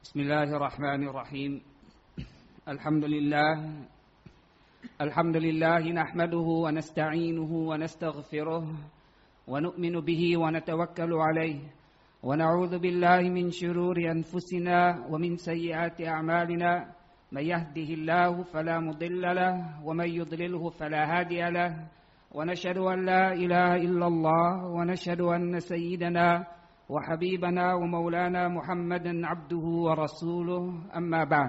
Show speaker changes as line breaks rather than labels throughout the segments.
بسم الله الرحمن الرحيم الحمد لله نحمده ونستعينه ونستغفره ونؤمن به ونتوكل عليه ونعوذ بالله من شرور أنفسنا ومن سيئات أعمالنا من يهده الله فلا مضل له ومن يضلله فلا هادي له ونشهد أن لا إله إلا الله ونشهد أن سيدنا وحبيبنا ومولانا محمدا عبده ورسوله أما بعد.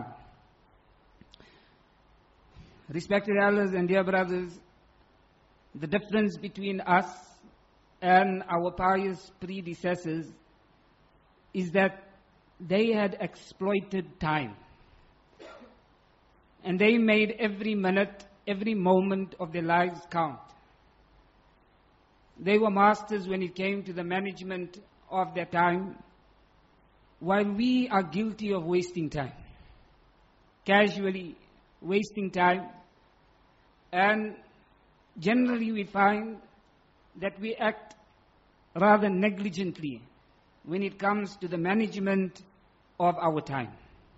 Respected elders and dear brothers, the difference between us and our pious predecessors is that they had exploited time. And they made every minute, every moment of their lives count. They were masters when it came to the management of their time, while we are guilty of wasting time, casually wasting time, and generally we find that we act rather negligently when it comes to the management of our time.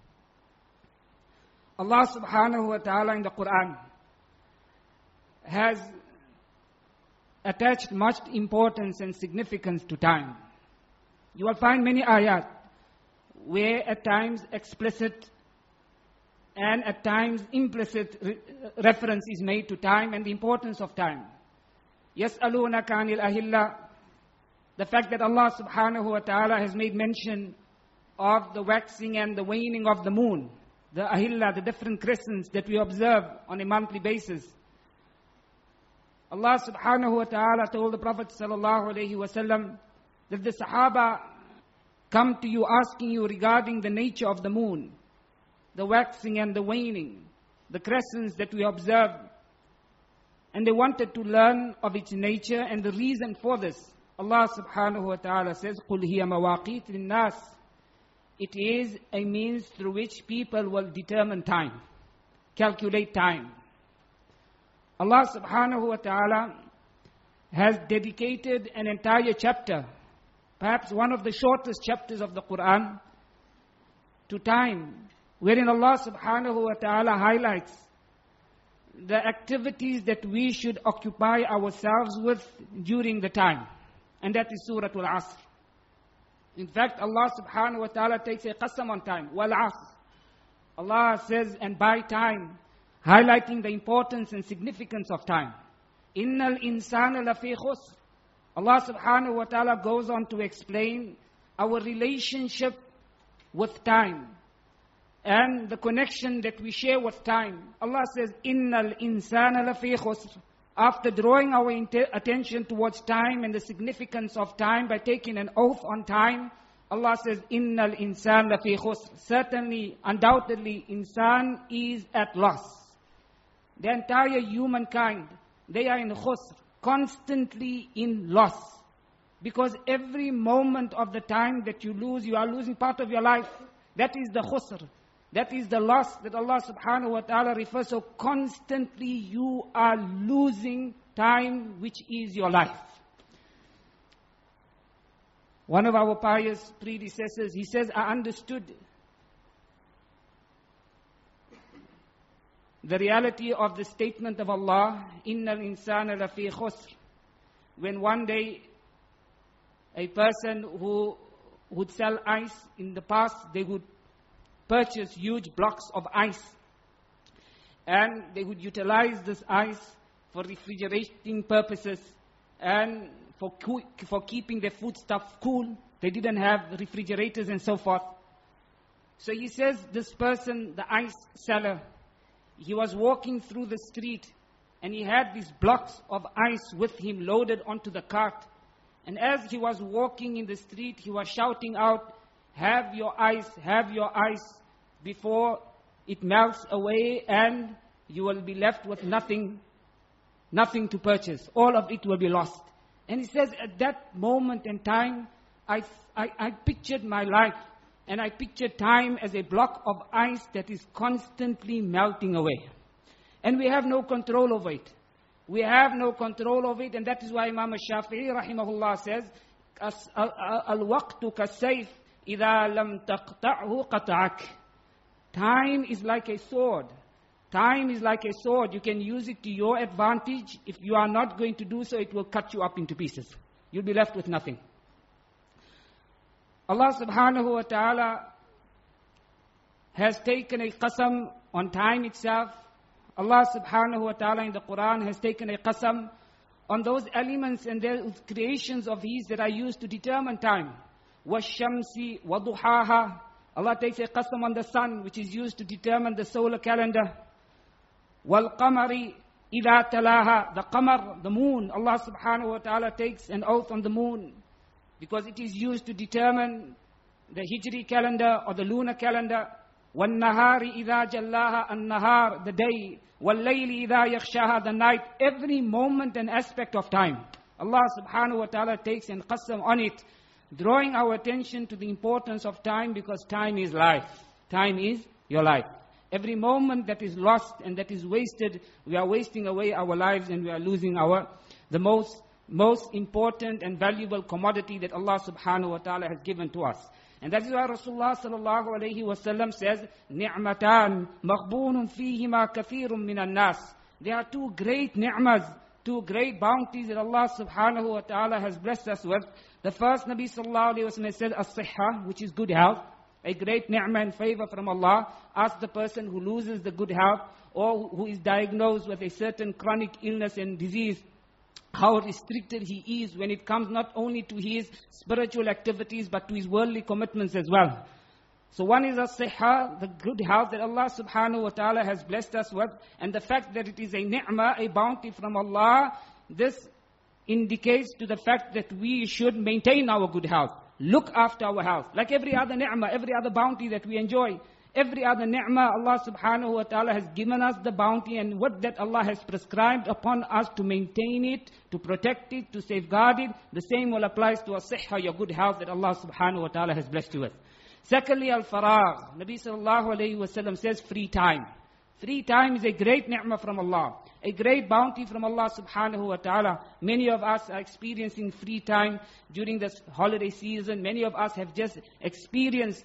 Allah subhanahu wa ta'ala in the Quran has attached much importance and significance to time. You will find many ayat where at times explicit and at times implicit reference is made to time and the importance of time. يَسْأَلُونَكَ عَنِ الْأَهِلَّةِ, the fact that Allah subhanahu wa ta'ala has made mention of the waxing and the waning of the moon, the ahilla, the different crescents that we observe on a monthly basis. Allah subhanahu wa ta'ala told the Prophet sallallahu alayhi wa sallam that the Sahaba come to you asking you regarding the nature of the moon, the waxing and the waning, the crescents that we observe. And they wanted to learn of its nature and the reason for this. Allah subhanahu wa ta'ala says, قُلْ هِيَ مَوَاقِيتُ لِلنَّاسِ. It is a means through which people will determine time, calculate time. Allah subhanahu wa ta'ala has dedicated an entire chapter, perhaps one of the shortest chapters of the Quran, to time, wherein Allah subhanahu wa ta'ala highlights the activities that we should occupy ourselves with during the time. And that is Surah Al-Asr. In fact, Allah subhanahu wa ta'ala takes a qasam on time. Wal-Asr. Allah says, and by time, highlighting the importance and significance of time. Innal insana lafi khusr. Allah subhanahu wa ta'ala goes on to explain our relationship with time and the connection that we share with time. Allah says, Innal insana lafi khusr. After drawing our attention towards time and the significance of time by taking an oath on time, Allah says, Innal insan lafi khusr. Certainly, undoubtedly, insan is at loss. The entire humankind, they are in khusr, constantly in loss. Because every moment of the time that you lose, you are losing part of your life. That is the khusr. That is the loss that Allah subhanahu wa ta'ala refers to. Constantly you are losing time, which is your life. One of our pious predecessors, he says, I understood the reality of the statement of Allah, Innal insana lafi khusr. When one day, a person who would sell ice in the past, they would purchase huge blocks of ice. And they would utilize this ice for refrigerating purposes and for keeping their foodstuff cool. They didn't have refrigerators and so forth. So he says, this person, the ice seller, he was walking through the street and he had these blocks of ice with him loaded onto the cart. And as he was walking in the street, he was shouting out, have your ice, before it melts away and you will be left with nothing to purchase. All of it will be lost. And he says, at that moment in time, I pictured my life and I pictured time as a block of ice that is constantly melting away. And we have no control over it. We have no control over it, and that is why Imam Shafi'i rahimahullah says, Al-waqtu ka-sayf إِذَا لَمْ تَقْطَعْهُ قَطَعَكَ. Time is like a sword. Time is like a sword. You can use it to your advantage. If you are not going to do so, it will cut you up into pieces. You'll be left with nothing. Allah subhanahu wa ta'ala has taken a qasam on time itself. Allah subhanahu wa ta'ala in the Quran has taken a qasam on those elements and those creations of His that are used to determine time. وَالشَّمْسِ وَضُحَاهَا. Allah takes a qasam on the sun, which is used to determine the solar calendar. وَالْقَمَرِ إِذَا تَلَاهَا. The qamar, the moon, Allah subhanahu wa ta'ala takes an oath on the moon, because it is used to determine the Hijri calendar or the lunar calendar. وَالنَّهَارِ إِذَا جَلَّاهَا. النَّهَار, the day. وَاللَّيْلِ إِذَا يَخْشَاهَا. The night. Every moment and aspect of time, Allah subhanahu wa ta'ala takes an qasam on it, drawing our attention to the importance of time, because time is life. Time is your life. Every moment that is lost and that is wasted, we are wasting away our lives, and we are losing the most important and valuable commodity that Allah subhanahu wa ta'ala has given to us. And that is why Rasulullah sallallahu alayhi wa sallam says, نِعْمَتَانْ مَغْبُونٌ فِيهِمَا كَثِيرٌ مِّنَ النَّاسِ. There are two great ni'mas, two great bounties that Allah subhanahu wa ta'ala has blessed us with. The first, Nabi sallallahu alayhi wa sallam said, as-sihha, which is good health. A great ni'mah and favor from Allah. Ask the person who loses the good health, or who is diagnosed with a certain chronic illness and disease, how restricted he is when it comes not only to his spiritual activities, but to his worldly commitments as well. So one is as-sihha, the good health that Allah subhanahu wa ta'ala has blessed us with, and the fact that it is a ni'mah, a bounty from Allah. This indicates to the fact that we should maintain our good health, look after our health, like every other ni'mah, every other bounty that we enjoy. Every other ni'mah, Allah subhanahu wa ta'ala has given us the bounty, and what that Allah has prescribed upon us to maintain it, to protect it, to safeguard it. The same will apply to as-sihha, your good health that Allah subhanahu wa ta'ala has blessed you with. Secondly, al-faragh. Nabi sallallahu alayhi wa sallam says free time. Free time is a great ni'mah from Allah, a great bounty from Allah subhanahu wa ta'ala. Many of us are experiencing free time during this holiday season. Many of us have just experienced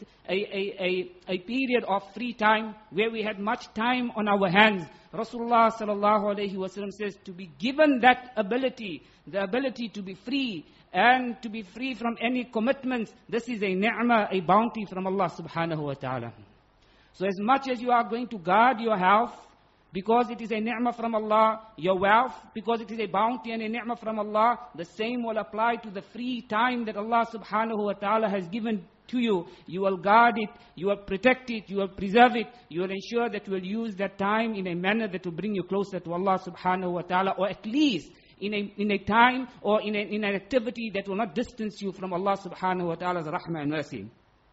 a period of free time where we had much time on our hands. Rasulullah sallallahu alayhi wa sallam says, to be given that ability, the ability to be free and to be free from any commitments, this is a ni'mah, a bounty from Allah subhanahu wa ta'ala. So as much as you are going to guard your health, because it is a ni'mah from Allah, your wealth, because it is a bounty and a ni'mah from Allah, the same will apply to the free time that Allah subhanahu wa ta'ala has given to you. You will guard it, you will protect it, you will preserve it, you will ensure that you will use that time in a manner that will bring you closer to Allah subhanahu wa ta'ala, or at least in a time or in an activity that will not distance you from Allah subhanahu wa ta'ala's rahmah and mercy.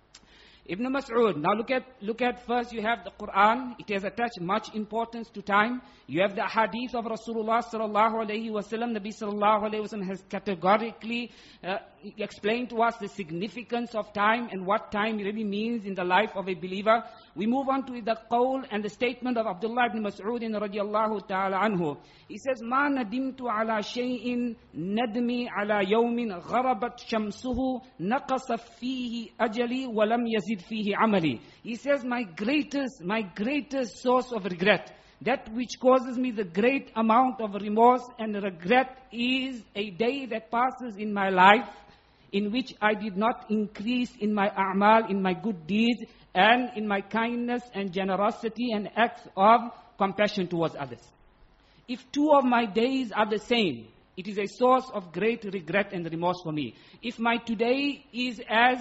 Ibn Mas'ud, now look at first you have the Quran. It has attached much importance to time. You have the hadith of Rasulullah sallallahu alayhi wa sallam. Nabi sallallahu alayhi wa sallam has categorically explained to us the significance of time and what time really means in the life of a believer. We move on to the qawl and the statement of Abdullah ibn Mas'ud radiyallahu ta'ala anhu. He says, مَا نَدِمْتُ عَلَى شَيْءٍ نَدْمِي عَلى يَوْمٍ غَرَبَتْ شَمْسُهُ نَقَصَ فِيهِ أَجَلِي وَلَمْ يَزِدْ فِيهِ عَمَلِي. He says, my greatest source of regret, that which causes me the great amount of remorse and regret, is a day that passes in my life in which I did not increase in my a'mal, in my good deeds, and in my kindness and generosity and acts of compassion towards others. If two of my days are the same, it is a source of great regret and remorse for me. If my today is as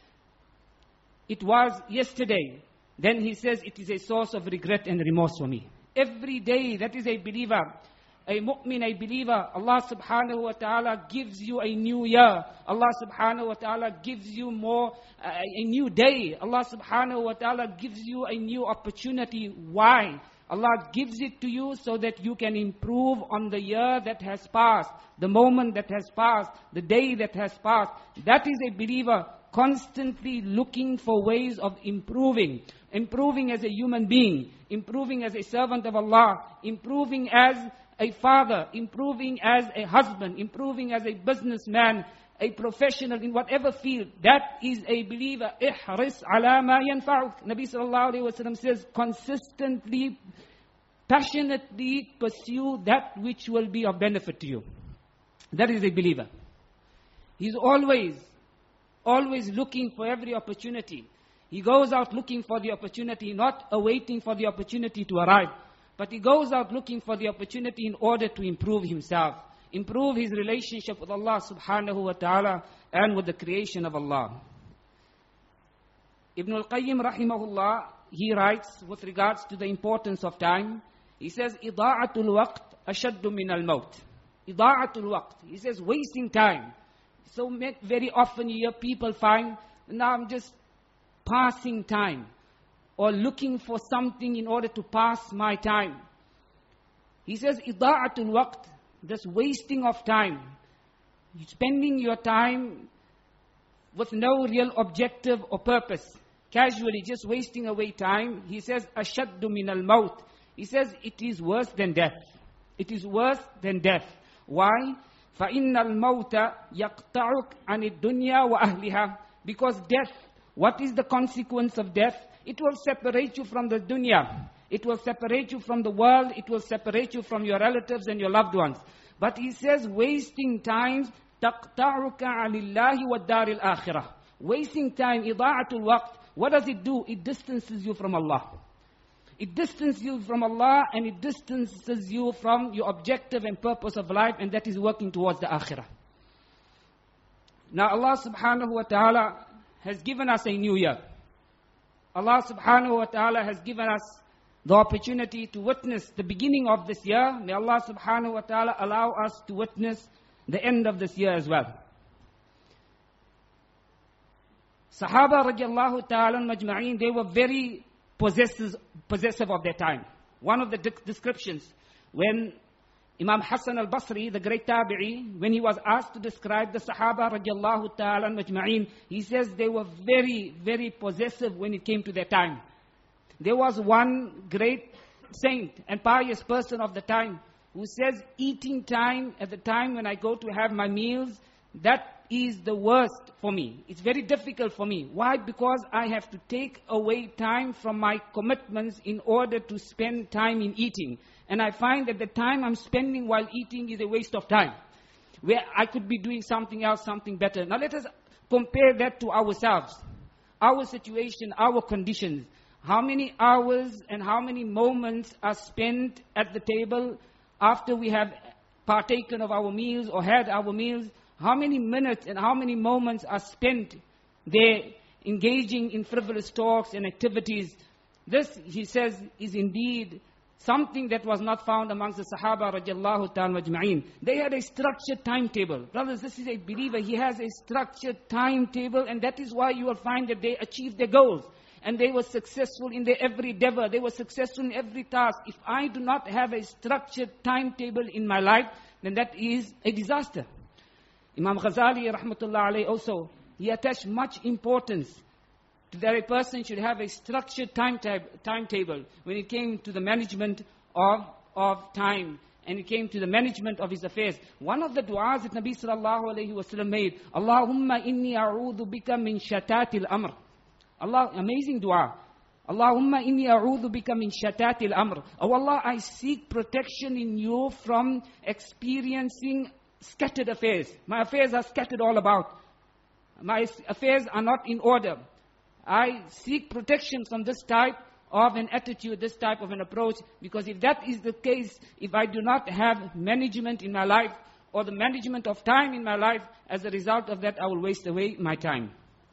it was yesterday, then he says it is a source of regret and remorse for me. Every day, that is a believer, a mu'min, a believer, Allah subhanahu wa ta'ala gives you a new year. Allah subhanahu wa ta'ala gives you a new day. Allah subhanahu wa ta'ala gives you a new opportunity. Why? Allah gives it to you so that you can improve on the year that has passed, the moment that has passed, the day that has passed. That is a believer constantly looking for ways of improving as a human being, improving as a servant of Allah, improving as a father, improving as a husband, improving as a businessman, a professional in whatever field, that is a believer. احرص على ما ينفعك. Nabi sallallahu alayhi wa sallam says, consistently, passionately pursue that which will be of benefit to you. That is a believer. He's always looking for every opportunity. He goes out looking for the opportunity, not awaiting for the opportunity to arrive. But he goes out looking for the opportunity in order to improve himself, improve his relationship with Allah subhanahu wa ta'ala and with the creation of Allah. Ibn al-Qayyim rahimahullah, he writes with regards to the importance of time, he says, إِضَاعَةُ الْوَقْتِ أَشَدُّ مِنَ الْمَوْتِ. إِضَاعَةُ الْوَقْتِ. He says, wasting time. So very often you hear people find, now I'm just passing time, or looking for something in order to pass my time. He says, إِضَاعَةُ الْوَقْتِ. This wasting of time. You're spending your time with no real objective or purpose. Casually, just wasting away time. He says, أَشَدُّ مِنَ الْمَوْتِ. He says, it is worse than death. It is worse than death. Why? فَإِنَّ الْمَوْتَ يَقْطَعُكَ عَنِ الدُّنْيَا وَأَهْلِهَا. Because death, what is the consequence of death? It will separate you from the dunya. It will separate you from the world. It will separate you from your relatives and your loved ones. But he says, wasting time, تَقْطَعُكَ عَنِ اللَّهِ وَالدَّارِ الْآخِرَةِ. Wasting time, إِضَاعَةُ الْوَقْتِ. What does it do? It distances you from Allah. It distances you from Allah, and it distances you from your objective and purpose of life, and that is working towards the akhirah. Now Allah subhanahu wa ta'ala has given us a new year. Allah subhanahu wa ta'ala has given us the opportunity to witness the beginning of this year. May Allah subhanahu wa ta'ala allow us to witness the end of this year as well. Sahaba radiallahu ta'ala majma'een, they were very possessive of their time. One of the descriptions, when Imam Hassan al-Basri, the great tabi'i, when he was asked to describe the Sahaba radiallahu ta'ala majma'een, he says they were very, very possessive when it came to their time. There was one great saint and pious person of the time who says, eating time at the time when I go to have my meals, that is the worst for me. It's very difficult for me. Why? Because I have to take away time from my commitments in order to spend time in eating. And I find that the time I'm spending while eating is a waste of time, where I could be doing something else, something better. Now let us compare that to ourselves, our situation, our conditions. How many hours and how many moments are spent at the table after we have partaken of our meals or had our meals? How many minutes and how many moments are spent there engaging in frivolous talks and activities? This, he says, is indeed something that was not found amongst the Sahaba radiallahu ta'ala majma'een. They had a structured timetable. Brothers, this is a believer. He has a structured timetable, and that is why you will find that they achieved their goals. And they were successful in their every endeavor. They were successful in every task. If I do not have a structured timetable in my life, then that is a disaster. Imam Ghazali rahmatullah alayhi also, he attached much importance to that a person should have a structured timetable when it came to the management of time, and it came to the management of his affairs. One of the du'as that Nabi sallallahu alayhi wa sallam made, Allahumma inni a'udhu bika min shatatil amr. Allah, amazing dua. Allahumma inni a'udhu bika min shatatil amr. Oh Allah, I seek protection in you from experiencing scattered affairs. My affairs are scattered all about. My affairs are not in order. I seek protection from this type of an attitude, this type of an approach, because if that is the case, if I do not have management in my life, or the management of time in my life, as a result of that, I will waste away my time.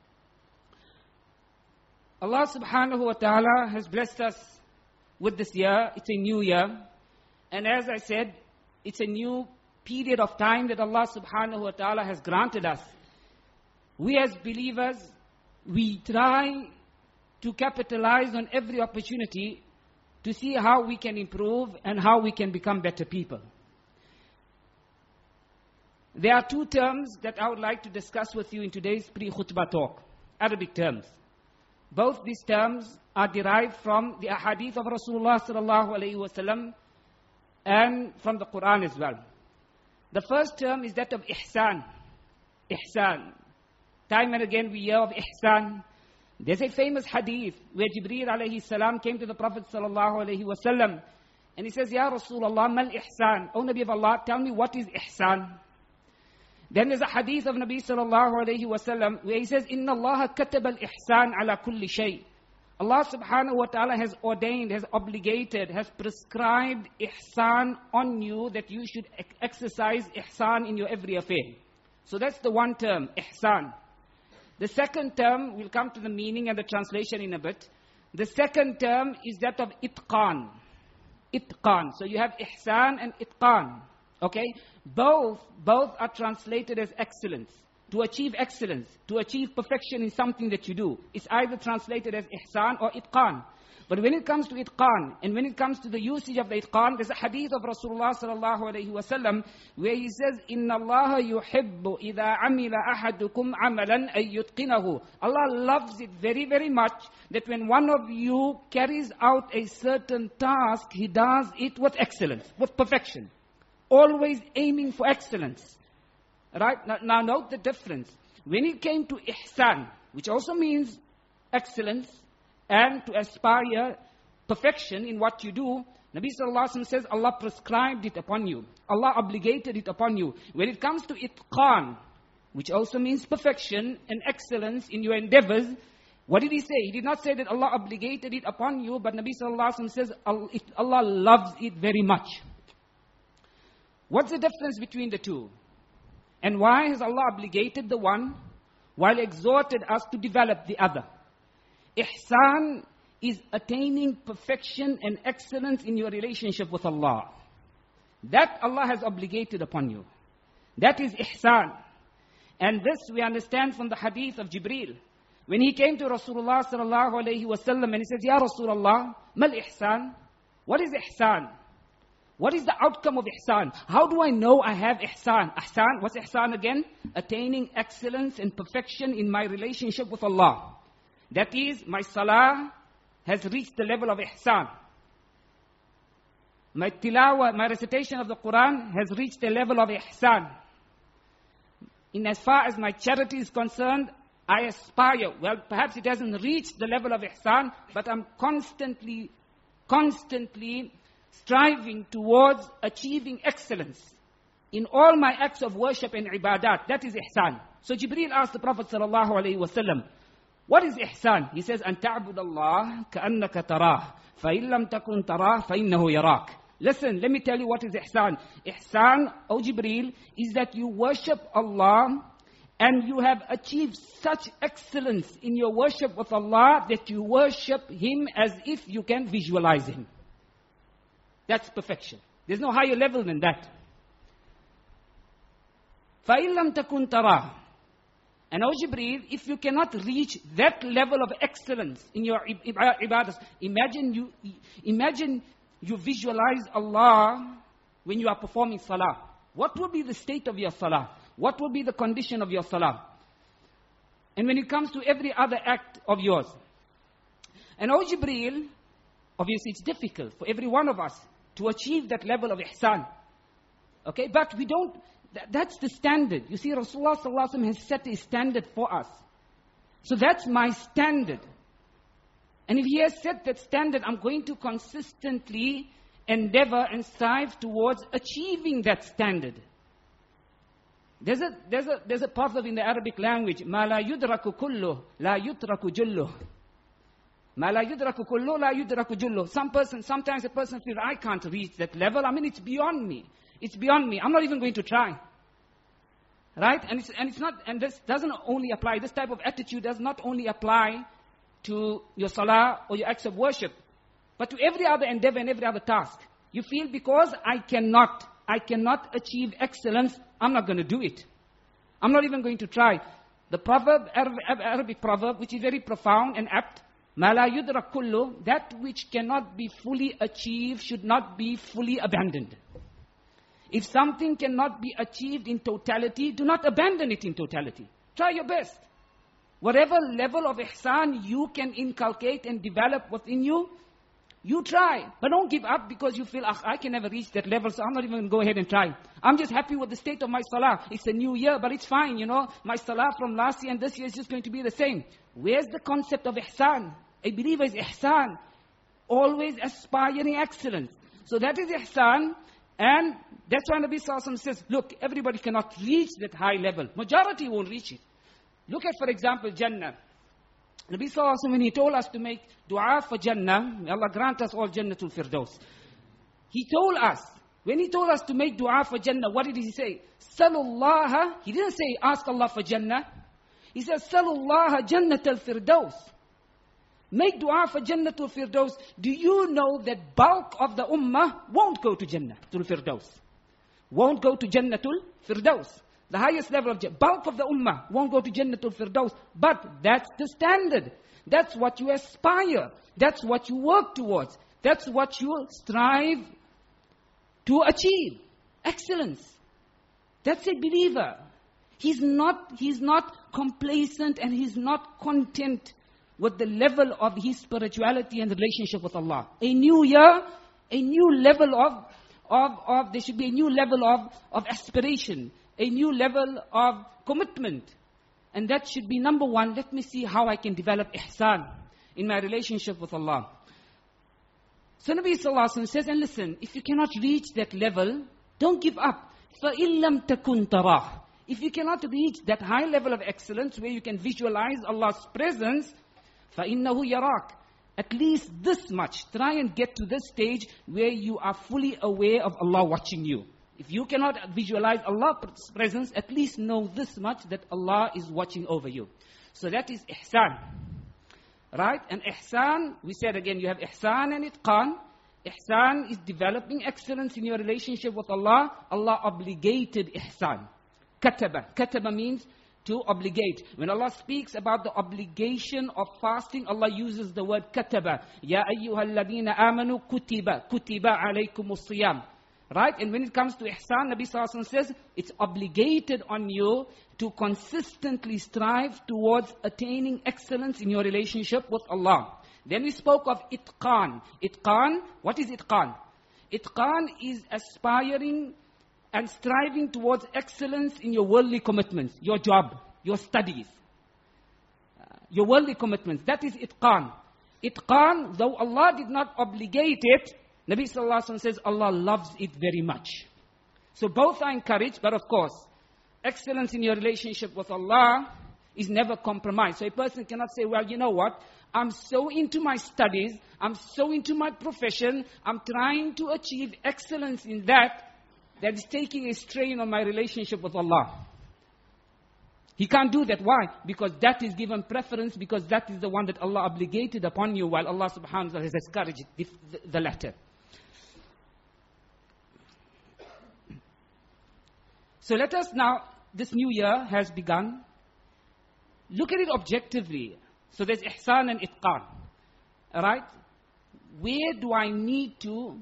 Allah subhanahu wa ta'ala has blessed us with this year. It's a new year. And as I said, it's a new period of time that Allah subhanahu wa ta'ala has granted us. We as believers, we try to capitalize on every opportunity to see how we can improve and how we can become better people. There are two terms that I would like to discuss with you in today's pre-khutbah talk, Arabic terms. Both these terms are derived from the ahadith of Rasulullah sallallahu alayhi wa sallam and from the Quran as well. The first term is that of ihsan. ihsan. Time and again we hear of ihsan. There's a famous hadith where Jibreel alayhi salam came to the Prophet sallallahu alayhi wasallam and he says, Ya Rasulullah, mal ihsan. O Nabi of Allah, tell me what is ihsan. Then there's a hadith of Nabi sallallahu alayhi wasallam where he says, Inna Allah katab al-ihsan ala kulli shay. Allah subhanahu wa ta'ala has ordained, has obligated, has prescribed ihsan on you, that you should exercise ihsan in your every affair. So that's the one term, ihsan. The second term, we'll come to the meaning and the translation in a bit. The second term is that of itqan. Itqan. So you have ihsan and itqan. Okay? Both are translated as excellence. To achieve excellence, to achieve perfection in something that you do. It's either translated as ihsan or itqan. But when it comes to itqan, and when it comes to the usage of the itqan, there's a hadith of Rasulullah sallallahu alayhi wa sallam, where he says, Inna Allah yuhibbu idha amila ahadukum amalan ay yutqinahu. Allah loves it very, very much that when one of you carries out a certain task, he does it with excellence, with perfection. Always aiming for excellence. Right? Now note the difference. When it came to ihsan, which also means excellence, and to aspire perfection in what you do, Nabi sallallahu alaihi wasallam says Allah prescribed it upon you. Allah obligated it upon you. When it comes to itqan, which also means perfection and excellence in your endeavors, what did he say? He did not say that Allah obligated it upon you, but Nabi sallallahu alaihi wasallam says Allah loves it very much. What's the difference between the two? And why has Allah obligated the one while exhorted us to develop the other? Ihsan is attaining perfection and excellence in your relationship with Allah. That Allah has obligated upon you. That is ihsan. And this we understand from the hadith of Jibreel. When he came to Rasulullah sallallahu alayhi wa sallam and he says, Ya Rasulullah, mal ihsan? What is ihsan? What is the outcome of ihsan? How do I know I have ihsan? Ihsan, what's ihsan again? Attaining excellence and perfection in my relationship with Allah. That is, my salah has reached the level of ihsan. My tilawah, my recitation of the Quran has reached the level of ihsan. In as far as my charity is concerned, I aspire. Well, perhaps it hasn't reached the level of ihsan, but I'm constantly striving towards achieving excellence in all my acts of worship and ibadat. That is ihsan. So Jibreel asked the Prophet sallallahu alaihi wasallam, what is ihsan? He says, أَن تَعْبُدَ اللَّهَ كَأَنَّكَ تَرَاهُ فَإِن لَمْ تَكُنْ تَرَاهُ فَإِنَّهُ يَرَاكَ. Listen, let me tell you what is ihsan. Ihsan, O Jibreel, is that you worship Allah and you have achieved such excellence in your worship with Allah that you worship Him as if you can visualize Him. That's perfection. There's no higher level than that. فَإِن لَمْ تَكُنْ تَرَاهُ. And O Jibreel, if you cannot reach that level of excellence in your ibadah, imagine you visualize Allah when you are performing salah. What will be the state of your salah? What will be the condition of your salah? And when it comes to every other act of yours. And O Jibreel, obviously it's difficult for every one of us to achieve that level of ihsan. Okay, but we don't. That's the standard. You see, Rasulullah sallallahu alaihi wasallam has set a standard for us. So that's my standard. And if he has set that standard, I'm going to consistently endeavor and strive towards achieving that standard. There's a proverb in the Arabic language, مَا لَا يُدْرَكُ كُلُّهُ لَا يُتْرَكُ جُلُّهُ. مَا لَا يُدْرَكُ كُلُّهُ لَا يُدْرَكُ جُلُّهُ. Sometimes a person feels, I can't reach that level. I mean, it's beyond me. It's beyond me. I'm not even going to try. Right? And this doesn't only apply, this type of attitude does not only apply to your salah or your acts of worship, but to every other endeavor and every other task. You feel because I cannot achieve excellence, I'm not going to do it. I'm not even going to try. The proverb, Arabic proverb, which is very profound and apt, مَا لَا يُدْرَكُ كُلُّهُ, that which cannot be fully achieved should not be fully abandoned. If something cannot be achieved in totality, do not abandon it in totality. Try your best. Whatever level of ihsan you can inculcate and develop within you, You try, but don't give up because you feel, I can never reach that level, so I'm not even going to go ahead and try. I'm just happy with the state of my salah. It's a new year, but it's fine, My salah from last year and this year is just going to be the same. Where's the concept of ihsan? A believer is ihsan, always aspiring excellence. So that is ihsan, and that's why Nabi Sallallahu Alaihi Wasallam says, look, everybody cannot reach that high level. Majority won't reach it. Look at, for example, Jannah. Nabi Sallallahu Alaihi Wasallam, when he told us to make dua for Jannah, may Allah grant us all Jannatul Firdaus. He told us, when he told us to make dua for Jannah, what did he say? Sallallahu, he didn't say ask Allah for Jannah. He said, Sallallahu Jannatul Firdaus. Make dua for Jannatul Firdaus. Do you know that bulk of the ummah won't go to Jannatul Firdaus? Won't go to Jannatul Firdaus. The highest level of bulk of the ummah won't go to Jannatul Firdaus. But that's the standard. That's what you aspire. That's what you work towards. That's what you strive to achieve. Excellence. That's a believer. He's not complacent, and he's not content with the level of his spirituality and relationship with Allah. A new year, a new level there should be a new level of aspiration, a new level of commitment. And that should be number one. Let me see how I can develop ihsan in my relationship with Allah. So Nabi Sallallahu Alaihi Wasallam says, and listen, if you cannot reach that level, don't give up. فَإِن لَمْ تَكُنْ تَرَاهُ. If you cannot reach that high level of excellence where you can visualize Allah's presence, فَإِنَّهُ يَرَاكَ. At least this much. Try and get to this stage where you are fully aware of Allah watching you. If you cannot visualize Allah's presence, at least know this much, that Allah is watching over you. So that is ihsan. Right? And ihsan, we said again, you have ihsan and itqan. Ihsan is developing excellence in your relationship with Allah. Allah obligated ihsan. Kataba. Kataba means to obligate. When Allah speaks about the obligation of fasting, Allah uses the word kataba. Ya ayyuhalladhina amanu kutiba. Kutiba alaykumus siyam. Right? And when it comes to ihsan, Nabi Sallallahu Alaihi Wasallam says, it's obligated on you to consistently strive towards attaining excellence in your relationship with Allah. Then we spoke of itqan. Itqan, what is itqan? Itqan is aspiring and striving towards excellence in your worldly commitments, your job, your studies, your worldly commitments. That is itqan. Itqan, though Allah did not obligate it, Nabi Sallallahu Alaihi Wasallam says Allah loves it very much. So both are encouraged, but of course, excellence in your relationship with Allah is never compromised. So a person cannot say, well, you know what? I'm so into my studies, I'm so into my profession, I'm trying to achieve excellence in that is taking a strain on my relationship with Allah. He can't do that. Why? Because that is given preference, because that is the one that Allah obligated upon you, while Allah subhanahu wa ta'ala has discouraged the latter. So let us now, this new year has begun, look at it objectively. So there's ihsan and itqan. Alright? Where do I need to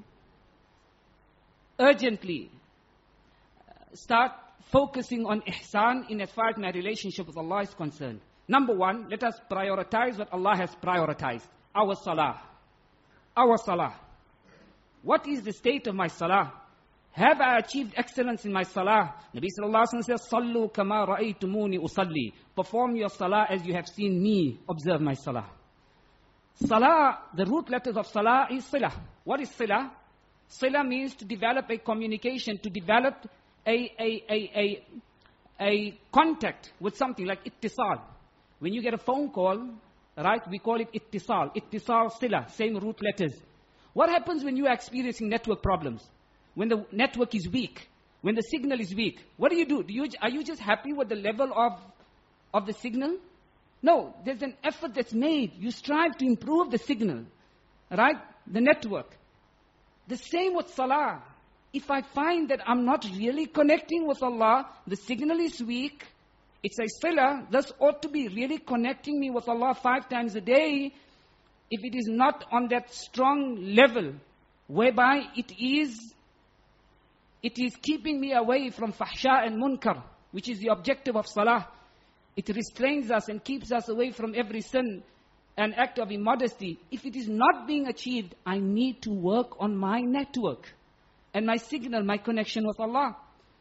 urgently start focusing on ihsan in as far as my relationship with Allah is concerned? Number one, let us prioritize what Allah has prioritized. Our salah. Our salah. What is the state of my salah? Have I achieved excellence in my salah? Nabi Sallallahu Alaihi Wasallam says, Sallu kama ra'aytumuni usalli. Perform your salah as you have seen me observe my salah. Salah, the root letters of salah is silah. What is silah? Silah means to develop a communication, to develop a contact with something like ittisal. When you get a phone call, right, we call it ittisal. Ittisal, silah, same root letters. What happens when you are experiencing network problems? When the network is weak, when the signal is weak, what do? Are you just happy with the level of the signal? No, there's an effort that's made. You strive to improve the signal, right? The network. The same with salah. If I find that I'm not really connecting with Allah, the signal is weak, it's a silah, this ought to be really connecting me with Allah 5 times a day. If it is not on that strong level, whereby it is keeping me away from fahsha and munkar, which is the objective of salah. It restrains us and keeps us away from every sin. an act of immodesty, if it is not being achieved, I need to work on my network and my signal, my connection with Allah.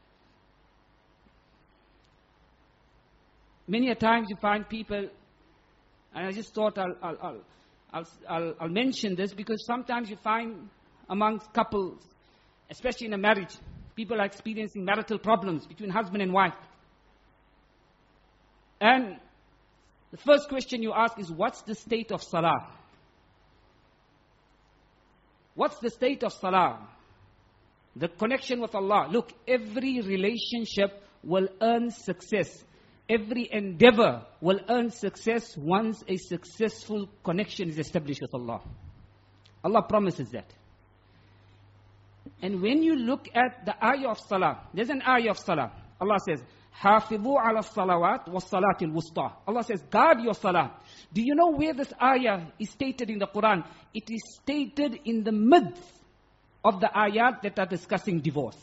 Many a times you find people, and I just thought I'll mention this, because sometimes you find amongst couples, especially in a marriage, people are experiencing marital problems between husband and wife. And the first question you ask is, what's the state of salah? What's the state of salah? The connection with Allah. Look, every relationship will earn success. Every endeavor will earn success once a successful connection is established with Allah. Allah promises that. And when you look at the ayah of salah, there's an ayah of salah. Allah says, حَافِظُوا عَلَى الصَّلَوَاتِ وَالصَّلَاةِ الْوُسْطَى. Allah says, guard your salah. Do you know where this ayah is stated in the Quran? It is stated in the midst of the ayat that are discussing divorce.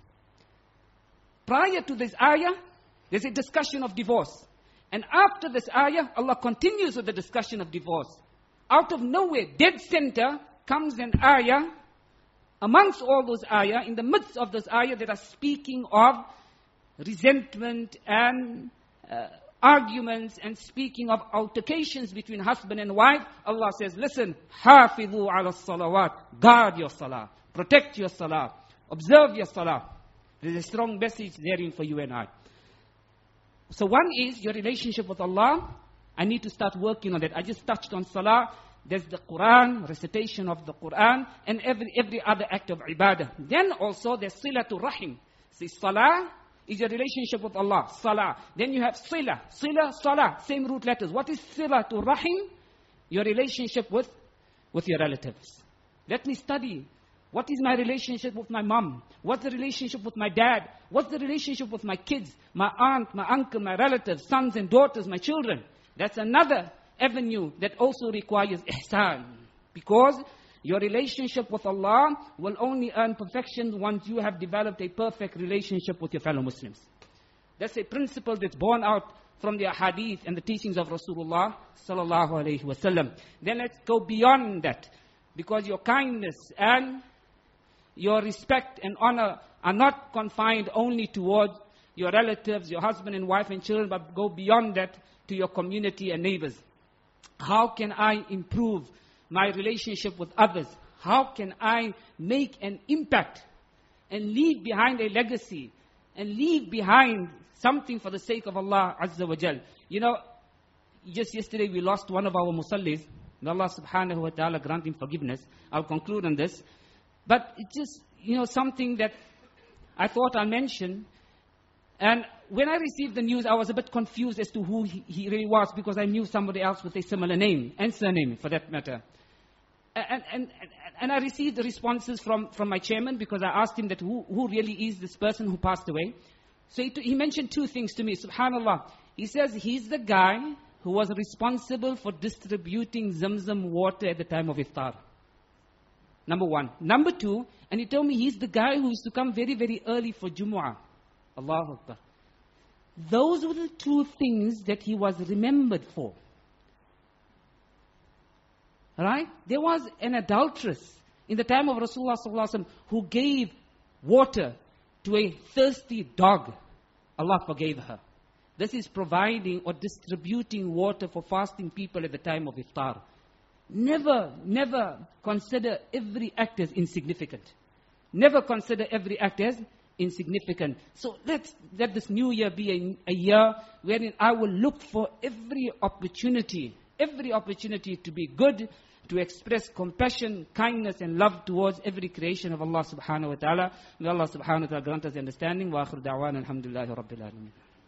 Prior to this ayah, there's a discussion of divorce. And after this ayah, Allah continues with the discussion of divorce. Out of nowhere, dead center, comes an ayah, amongst all those ayah, in the midst of this ayah that are speaking of resentment and arguments and speaking of altercations between husband and wife. Allah says, listen, حَافِظُوا عَلَى الصَّلَوَاتِ. Guard your salah. Protect your salah. Observe your salah. There's a strong message therein for you and I. So one is your relationship with Allah. I need to start working on that. I just touched on salah. There's the Quran, recitation of the Quran, and every other act of ibadah. Then also there's silatul rahim. See, salah is your relationship with Allah. Salah. Then you have sila. Sila, salah. Same root letters. What is silatul rahim? Your relationship with your relatives. Let me study. What is my relationship with my mom? What's the relationship with my dad? What's the relationship with my kids, my aunt, my uncle, my relatives, sons and daughters, my children? That's another avenue that also requires ihsan. Because your relationship with Allah will only earn perfection once you have developed a perfect relationship with your fellow Muslims. That's a principle that's born out from the hadith and the teachings of Rasulullah sallallahu alaihi wasallam. Then let's go beyond that. Because your kindness and your respect and honor are not confined only towards your relatives, your husband and wife and children, but go beyond that to your community and neighbors. How can I improve my relationship with others? How can I make an impact and leave behind a legacy and leave behind something for the sake of Allah Azza wa Jal? You know, just yesterday we lost one of our musallis. May Allah subhanahu wa ta'ala grant him forgiveness. I'll conclude on this. But it's just, something that I thought I'll mention. And when I received the news, I was a bit confused as to who he really was, because I knew somebody else with a similar name and surname, for that matter. And I received the responses from my chairman, because I asked him that who really is this person who passed away. So he mentioned two things to me, subhanallah. He says he's the guy who was responsible for distributing Zamzam water at the time of iftar. Number one. Number two, and he told me he's the guy who used to come very, very early for Jumu'ah. Allahu Akbar. Those were the two things that he was remembered for. Right? There was an adulteress in the time of Rasulullah sallallahu alaihi wasallam who gave water to a thirsty dog. Allah forgave her. This is providing or distributing water for fasting people at the time of iftar. Never consider every act as insignificant. Never consider every act as insignificant. So let this new year be a year wherein I will look for every opportunity to be good, to express compassion, kindness and love towards every creation of Allah subhanahu wa ta'ala. May Allah subhanahu wa ta'ala grant us understanding. Wa akhir da'wana alhamdulillahi rabbil alameen.